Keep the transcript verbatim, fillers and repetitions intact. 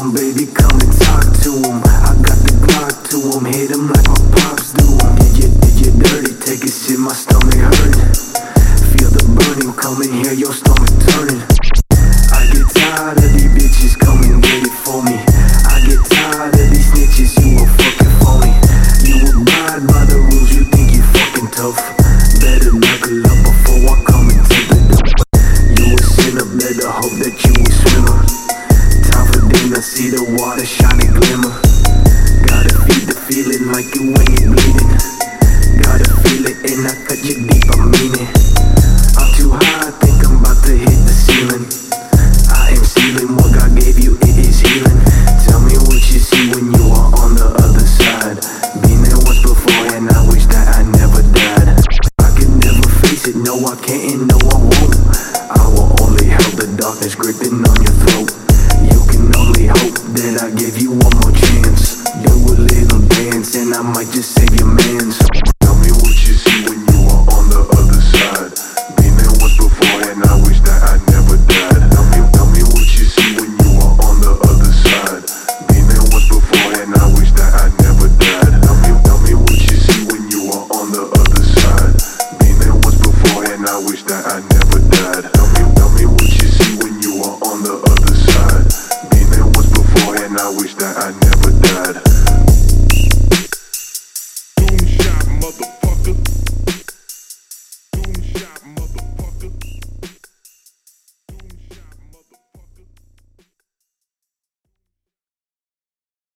'em, baby, come and talk to 'em. I got the Glock to 'em, hit 'em like my pops do 'em. Did you, did you dirty, take a shit, my stomach hurt. Feel the burning, come and hear your stomach turning. I get tired of these bitches, come and get it for me. I get tired of these snitches, you a fucking phony. You abide by the rules, you think you fucking tough. Better knuckle up before I come and take the dump. You a sinner, better hope that you a swimmer. Time for dinner, see the water shining glimmer. Gotta feed the feeling like you when you bleeding. Gotta feel it and I cut you deep, I mean it. I'm too high, I think I'm about to hit the ceiling. I am sealing what God gave you, it is healing. Tell me what you see when you are on the other side. Been there once before and I wish that I never died. I can never face it, no I can't and no I won't. I will only help the darkness gripping on your throat. You can only hope that I give you one more chance. Do a little dance and I might just save your mans. Tell me what you see when you are on the other side. Been there once before and I wish that I never died. Tell me, tell me what you see when you are on the other side. Been there once before and I wish that I never died. Tell me, tell me what you see when you are on the other side. Been there once before and I wish that I never died. Tell me, tell me what you see when you are on the other side. Been there once before and I wish that I never died.